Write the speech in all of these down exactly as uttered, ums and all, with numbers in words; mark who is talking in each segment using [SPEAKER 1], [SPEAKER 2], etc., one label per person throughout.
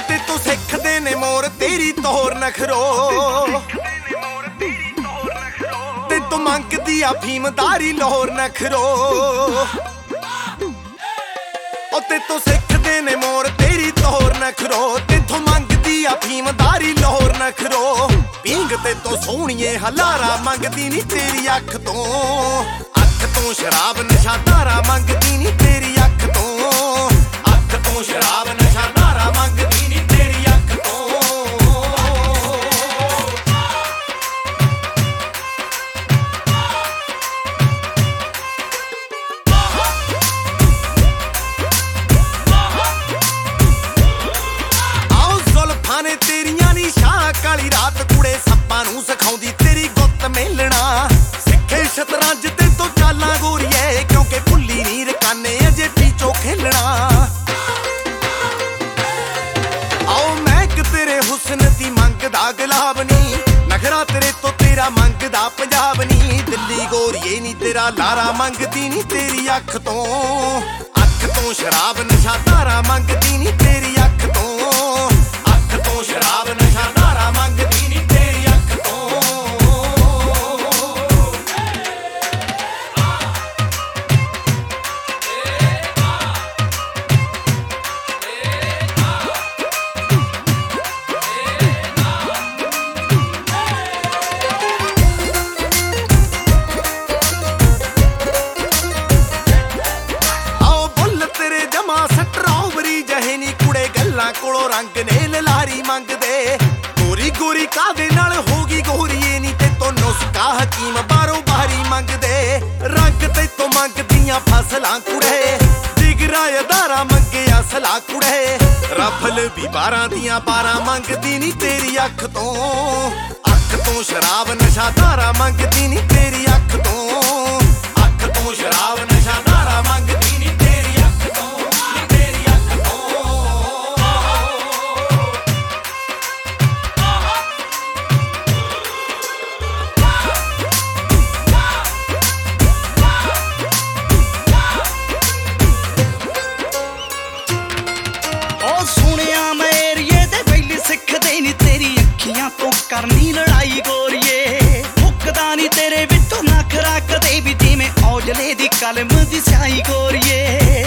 [SPEAKER 1] ਤੇ ਤੂੰ ਸਿੱਖਦੇ ਨੇ ਮੋਰ ਤੇਰੀ ਤੋਰ ਨਖਰੋ ਤੇ ਤੂੰ ਮੰਗਦੀ ਆ ਫੀਮਦਾਰੀ ਲੋਰ ਨਖਰੋ ਉਹ ਤੇ ਤੂੰ ਸਿੱਖਦੇ ਨੇ ਮੋਰ ਤੇਰੀ ਤੋਰ ਨਖਰੋ ਤੇ ਤੂੰ ਮੰਗਦੀ ਆ ਫੀਮਦਾਰੀ ਲੋਰ ਨਖਰੋ ਪੀਂਗ ਤੇ ਤੂੰ ਸੋਹਣੀਏ ਹਲਾਰਾ ਮੰਗਦੀ ਨੀ ਤੇਰੀ ਅੱਖ ਤੋਂ ਅੱਖ ਤੋਂ ਸ਼ਰਾਬ ਨਸ਼ਾ ਧਾਰਾ ਮੰਗਦੀ ਨੀ ਤੇਰੀ ਅੱਖ ਤੋਂ ਅੱਖ ਤੋਂ ਸ਼ਰਾਬ ਨਸ਼ਾ ਧਾਰਾ ਮੰਗਦੀ ਨੀ ਤੇਰੀ ਅੱਖ ਤੋਂ ਆਓ ਜ਼ੁਲਫਾਂ ਨੇ ਤੇਰੀਆਂ ਨੀ ਸ਼ਾਹ ਕਾਲੀ ਰਾਤ ਕੁੜੇ ਸੱਪਾਂ ਨੂੰ ਸਿਖਾਉਂਦੀ ਤੇਰੀ ਗੁੱਤ ਮੇਲਣਾ ਸਿੱਖੇ ਸ਼ਤਰੰਜ ਤੇ ਤੋਂ ਚਾਲਾਂ ਗੋਰੀਏ ਕਿਉਂਕਿ ਭੁੱਲੀ ਨੀ ਰਕਾਨੇ ਅਜੇ ਪੀਚੋ ਖੇਲਣਾ ਆਓ ਮਹਿਕ ਤੇਰੇ ਹੁਸਨ ਦੀ ਮੰਗਦਾ ਗੁਲਾਬ ਨੀ ਨਖਰਾ ਤੇਰੇ ਤੋਂ ਤੇਰਾ ਮੰਗਦਾ ਪੰਜਾਬ ਨੀ ਦਿੱਲੀ ਗੋਰੀਏ ਨੀ ਤੇਰਾ ਲਾਰਾ ਮੰਗਦੀ ਨੀ ਤੇਰੀ ਅੱਖ ਤੋਂ ਅੱਖ ਤੋਂ ਸ਼ਰਾਬ ਨਸ਼ਾ ਧਾਰਾ ਮੰਗਦੀ ਨੀ ਤੇਰੀ ਅੱਖ ਤੋਂ ਅੱਖ ਤੋਂ ਸ਼ਰਾਬ ਨਸ਼ਾ ਧਾਰਾ ਮੰਗਦੀ ਨੀ ਤੇਰੀ ਅੱਖ ਤੋਂ ਕੋਲੋਂ ਰੰਗ ਨੇ ਲਲਾਰੀ ਮੰਗਦੇ ਗੋਰੀ ਗੋਰੀ ਕਾਦੇ ਨਾਲ ਹੋ ਗਈ ਗੋਰੀਏ ਨੀ ਤੇ ਤੋਂ ਨੁਸਖਾ ਹਕੀਮ ਬਾਰੋਂ ਬਾਰੀ ਮੰਗਦੇ ਰੰਗ ਤੇ ਤੋਂ ਮੰਗਦੀਆਂ ਫਸਲਾਂ ਕੁੜੇ ਜਿਗਰਾ ਅਦਾਰਾ ਮੰਗਿਆ ਸਲਾ ਕੁੜੇ ਰਫਲ ਵੀ ਬਾਰਾਂ ਦੀਆਂ ਬਾਰਾਂ ਮੰਗਦੀ ਨੀ ਤੇਰੀ ਅੱਖ ਤੋਂ ਅੱਖ ਤੋਂ ਸ਼ਰਾਬ ਨਸ਼ਾ ਧਾਰਾ ਮੰਗਦੀ ਨੀ ਤੇਰੀ ਅੱਖ ਤੋਂ ਅੱਖ ਤੋਂ ਸ਼ਰਾਬ ਨਸ਼ਾ ਧਾਰਾ ਮੰਗਦੀ ਨੀ ਤੇਰੀ ਅੱਖ ਤੋਂ ਤੋਂ ਕਰਨੀ ਲੜਾਈ ਗੋਰੀਏ ਮੁੱਕਦਾ ਨੀ ਤੇਰੇ ਵਿੱਚੋਂ ਨਖਰਾ ਕਦੇ ਵੀ ਜਿਵੇਂ ਔਜਲੇ ਦੀ ਕਲਮ ਦੀ ਸਿਆਹੀ ਗੋਰੀਏ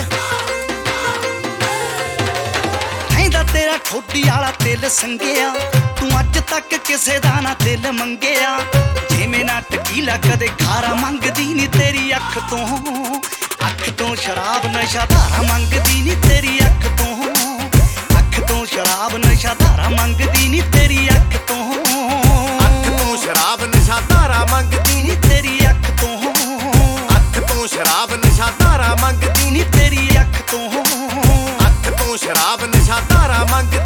[SPEAKER 1] ਕਹਿੰਦਾ ਤੇਰਾ ਠੋਡੀ ਵਾਲਾ ਦਿਲ ਸੰਗਿਆ ਤੂੰ ਅੱਜ ਤੱਕ ਕਿਸੇ ਦਾ ਨਾ ਦਿਲ ਮੰਗਿਆ ਜਿਵੇਂ ਨਾ ਟਕੀਲਾ ਕਦੇ ਖਾਰਾ ਮੰਗਦੀ ਨੀ ਤੇਰੀ ਅੱਖ ਤੋਂ ਅੱਖ ਤੋਂ ਸ਼ਰਾਬ ਨਸ਼ਾ ਧਾਰਾ ਮੰਗਦੀ ਨੀ ਤੇਰੀ ਅੱਖ ਤੋਂ ਅੱਖ ਤੋਂ ਸ਼ਰਾਬ ਨਸ਼ਾ ਧਾਰਾ ਮੰਗਦੀ ਨੀ ਤੇਰੀ ਅੱਖ ਤੋਂ ਅੱਖ ਤੋਂ ਸ਼ਰਾਬ ਨਸ਼ਾ ਧਾਰਾ ਮੰਗਦੀ ਨੀ ਤੇਰੀ ਅੱਖ ਤੋਂ ਅੱਖ ਤੋਂ ਸ਼ਰਾਬ ਨਸ਼ਾ ਧਾਰਾ ਮੰਗਦੀ ਨੀ ਤੇਰੀ ਅੱਖ ਤੋਂ ਅੱਖ ਤੋਂ ਸ਼ਰਾਬ ਨਸ਼ਾ ਧਾਰਾ ਮੰਗ